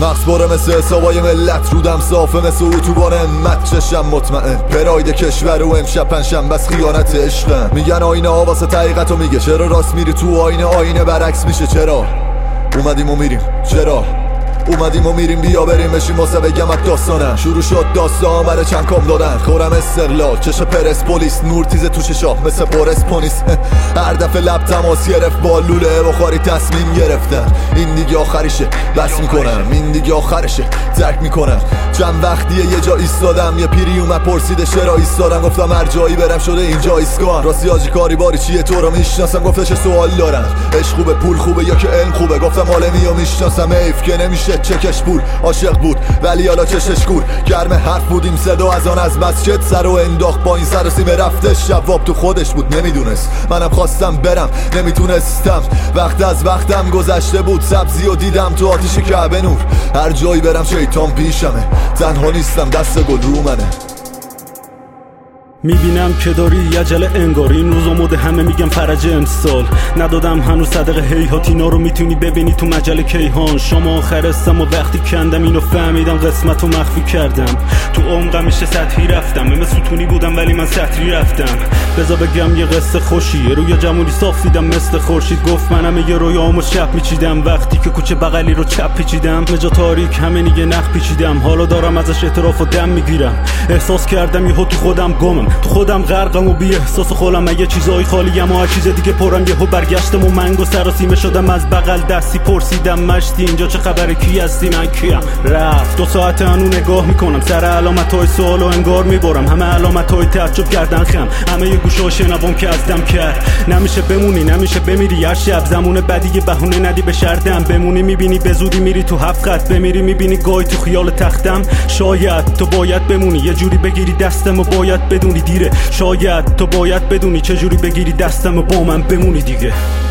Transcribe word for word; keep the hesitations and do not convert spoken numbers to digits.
مغز باره مثل حسابای ملت، رودم صافه مثل اتوبان همت، چشم مطمئن پراید کشور و امشب پنجشنبه بس خیانت عشقم. میگن آینه ها واسه حقیقتو میگه، چرا راست میری تو آینه آینه برعکس میشه؟ چرا اومدیم و میریم؟ چرا اومدیم و میریم؟ بیا بریم بشیم واسه بگمت داستانم. شروع شد داستان برای چند کام دادن، خورم استقلال چش پرس پلیس، نور تیز تو چشام مثل پرس پونیس. هر دفعه لب تماس گرفت با لوله بخاری تصمیم گرفتم این دیگه آخرشه، بس میکنم این دیگه آخرشه، ترک میکنم. چند وقتیه یه جا ایستادم، یه پیری اومد پرسیده چرا ایستادم، گفتم هر جایی برم شده اینجا ایستگاه. راستی حاجی کاری باری چیه تو رو میشناسم، گفته چه سوال دارم، عشق خوبه پول خوبه یا که علم خوبه؟ گفتم عالمی رو میشناسم، حیف که نمیشه چکش پول. عاشق بود ولی حالا چشش کور، گرم حرف بودیم صدا از آن از مسجد سر و انداخت با این سر و سیمه رفتش. جواب تو خودش بود نمیدونست، منم خواستم برم نمیتونستم. وقت از وقتم گذشته بود، سبزی و دیدم تو آتیش کعبه نور. هر جایی برم شیطان پیشمه، تنها نیستم دست گل رو منه. میبینم که داری عجله انگار، این روز آماده همه میگم فرج امسال. ندادم هنوز صدق هیهات، اینا رو میتونی ببینی تو مجله کیهان. شما آخرستم و وقتی کندم اینو فهمیدم قسمت رو مخفی کردم. تو عمقم میشه سطحی رفتم، من ستونی بودم ولی من سطری رفتم. بذار بگم یه قصه خوشیه، روی جمهوری صاف دیدم مثل خورشید. گفت منم یه رویامو شب میچیدم، وقتی که کوچه بغلی رو چپ پیچیدم. مجا تاریک همه نیگه نخ پیچیدم، حالا دارم ازش اعتراف و دم میگیرم. احساس کردم یهو تو خودم گمم، تو خودم غرقم و بی احساس خالم. اگه چیزای خالیم و هر چیز دیگه پرم، یهو برگشتم و منگو سراسیمه شدم. از بغل دستی پرسیدم مشتی اینجا چه خبره، کی هستی؟ من کیم؟ رفت دو ساعت هنو نگاه میکنم، سر علامتای سوال و انگار میبرم. همه علامتای تعجب کردن خم، همه یه گوشه شنوام که از دم کرد. نمیشه بمونی نمیشه بمیری، هر شب زمونه بدی بهونه ندی به شردم. بمونی میبینی به زودی میری تو هفت خط، بمیری میبینی گاهی تو خیال تختم. شاید تو باید بمونی یه جوری بگیری دستم و باید بدونی دیره. شاید تو باید بدونی چجوری بگیری دستم و با من بمونی دیگه.